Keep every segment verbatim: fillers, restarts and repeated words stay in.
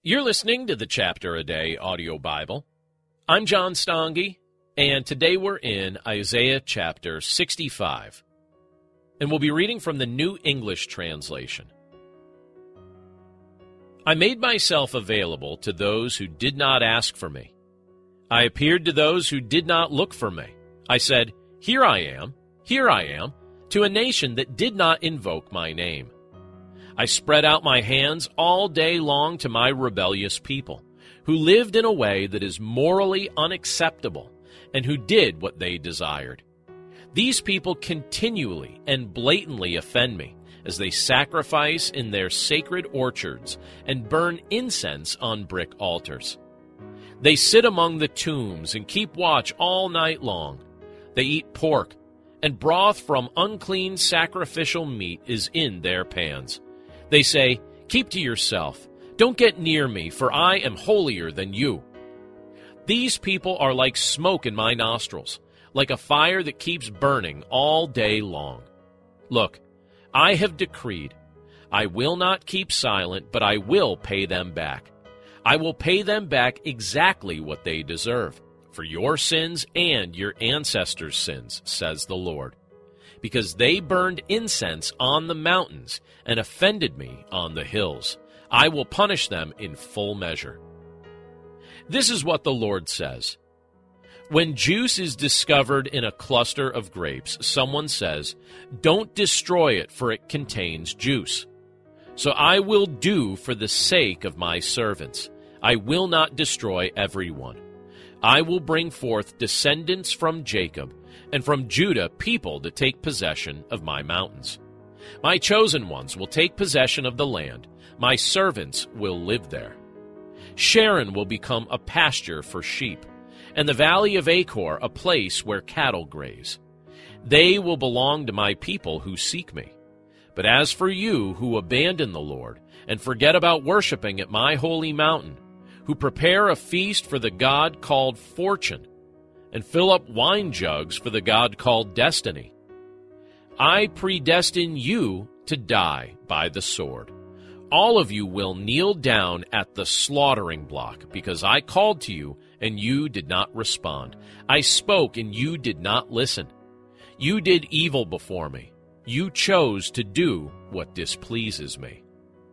You're listening to the Chapter a Day audio Bible. I'm John Stange, and today we're in Isaiah chapter sixty-five, and we'll be reading from the New English Translation. I made myself available to those who did not ask for me. I appeared to those who did not look for me. I said, "Here I am, here I am," to a nation that did not invoke my name. I spread out my hands all day long to my rebellious people, who lived in a way that is morally unacceptable and who did what they desired. These people continually and blatantly offend me as they sacrifice in their sacred orchards and burn incense on brick altars. They sit among the tombs and keep watch all night long. They eat pork, and broth from unclean sacrificial meat is in their pans. They say, "Keep to yourself. Don't get near me, for I am holier than you." These people are like smoke in my nostrils, like a fire that keeps burning all day long. Look, I have decreed. I will not keep silent, but I will pay them back. I will pay them back exactly what they deserve, for your sins and your ancestors' sins, says the Lord. Because they burned incense on the mountains and offended me on the hills. I will punish them in full measure. This is what the Lord says. When juice is discovered in a cluster of grapes, someone says, "Don't destroy it, for it contains juice." So I will do for the sake of my servants. I will not destroy everyone. I will bring forth descendants from Jacob, and from Judah people to take possession of my mountains. My chosen ones will take possession of the land. My servants will live there. Sharon will become a pasture for sheep, and the valley of Achor a place where cattle graze. They will belong to my people who seek me. But as for you who abandon the Lord and forget about worshiping at my holy mountain, who prepare a feast for the God called Fortune, and fill up wine jugs for the God called Destiny, I predestine you to die by the sword. All of you will kneel down at the slaughtering block, because I called to you, and you did not respond. I spoke, and you did not listen. You did evil before me. You chose to do what displeases me.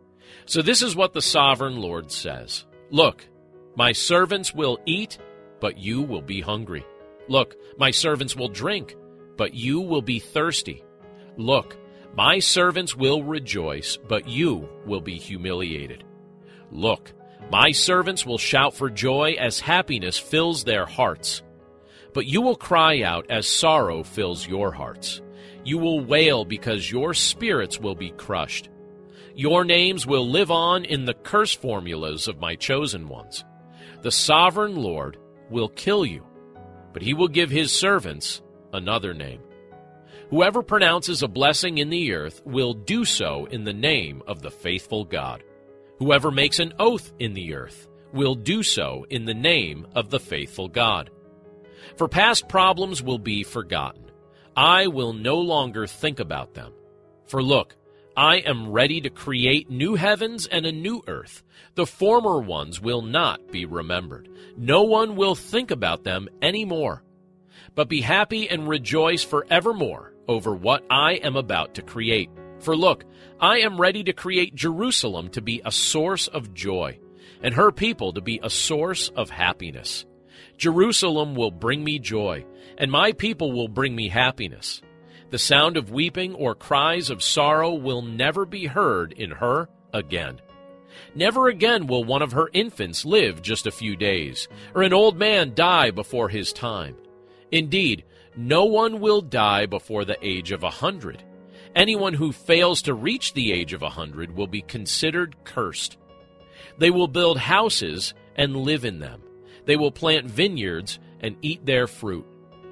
So this is what the sovereign Lord says. Look, my servants will eat, but you will be hungry. Look, my servants will drink, but you will be thirsty. Look, my servants will rejoice, but you will be humiliated. Look, my servants will shout for joy as happiness fills their hearts. But you will cry out as sorrow fills your hearts. You will wail because your spirits will be crushed. Your names will live on in the curse formulas of my chosen ones. The sovereign Lord will kill you, but he will give his servants another name. Whoever pronounces a blessing in the earth will do so in the name of the faithful God. Whoever makes an oath in the earth will do so in the name of the faithful God. For past problems will be forgotten. I will no longer think about them. For look, I am ready to create new heavens and a new earth. The former ones will not be remembered. No one will think about them anymore. But be happy and rejoice forevermore over what I am about to create. For look, I am ready to create Jerusalem to be a source of joy, and her people to be a source of happiness. Jerusalem will bring me joy, and my people will bring me happiness. The sound of weeping or cries of sorrow will never be heard in her again. Never again will one of her infants live just a few days, or an old man die before his time. Indeed, no one will die before the age of a hundred. Anyone who fails to reach the age of a hundred will be considered cursed. They will build houses and live in them. They will plant vineyards and eat their fruit.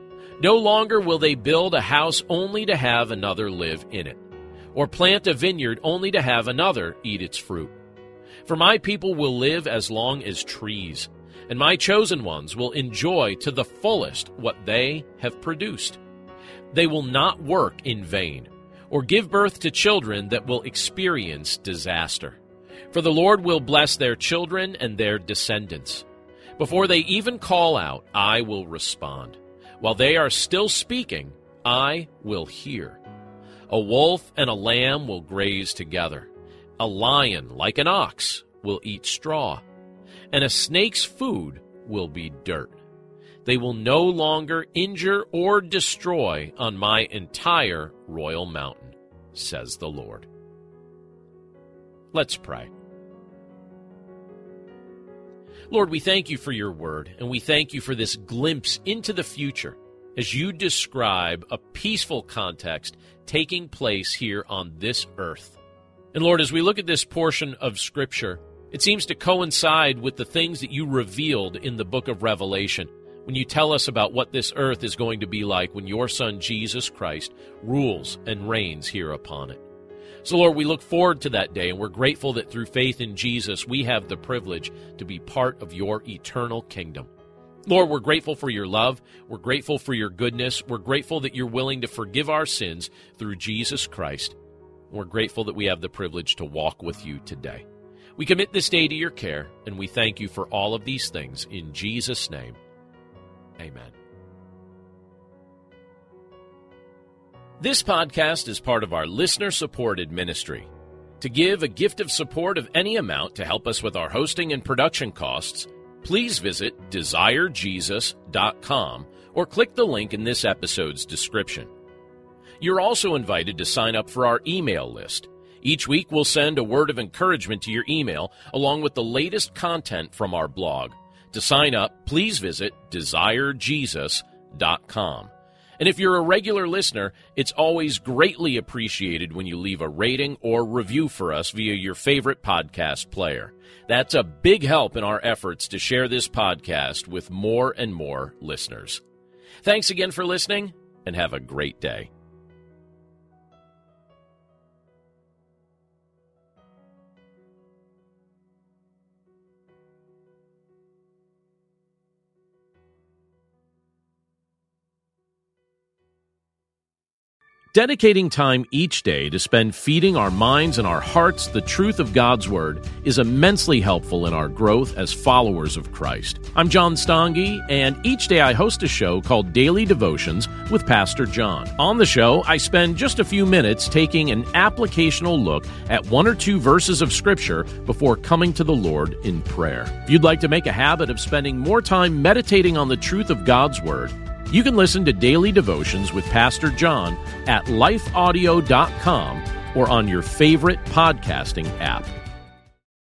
No longer will they build a house only to have another live in it, or plant a vineyard only to have another eat its fruit. For my people will live as long as trees, and my chosen ones will enjoy to the fullest what they have produced. They will not work in vain, or give birth to children that will experience disaster. For the Lord will bless their children and their descendants. Before they even call out, I will respond. While they are still speaking, I will hear. A wolf and a lamb will graze together. A lion, like an ox, will eat straw. And a snake's food will be dirt. They will no longer injure or destroy on my entire royal mountain, says the Lord. Let's pray. Lord, we thank you for your word, and we thank you for this glimpse into the future as you describe a peaceful context taking place here on this earth. And Lord, as we look at this portion of Scripture, it seems to coincide with the things that you revealed in the book of Revelation when you tell us about what this earth is going to be like when your Son, Jesus Christ, rules and reigns here upon it. So, Lord, we look forward to that day, and we're grateful that through faith in Jesus, we have the privilege to be part of your eternal kingdom. Lord, we're grateful for your love. We're grateful for your goodness. We're grateful that you're willing to forgive our sins through Jesus Christ. We're grateful that we have the privilege to walk with you today. We commit this day to your care, and we thank you for all of these things. In Jesus' name, amen. This podcast is part of our listener-supported ministry. To give a gift of support of any amount to help us with our hosting and production costs, please visit desire jesus dot com or click the link in this episode's description. You're also invited to sign up for our email list. Each week, we'll send a word of encouragement to your email along with the latest content from our blog. To sign up, please visit desire jesus dot com. And if you're a regular listener, it's always greatly appreciated when you leave a rating or review for us via your favorite podcast player. That's a big help in our efforts to share this podcast with more and more listeners. Thanks again for listening, and have a great day. Dedicating time each day to spend feeding our minds and our hearts the truth of God's Word is immensely helpful in our growth as followers of Christ. I'm John Stange, and each day I host a show called Daily Devotions with Pastor John. On the show, I spend just a few minutes taking an applicational look at one or two verses of Scripture before coming to the Lord in prayer. If you'd like to make a habit of spending more time meditating on the truth of God's Word, you can listen to Daily Devotions with Pastor John at life audio dot com or on your favorite podcasting app.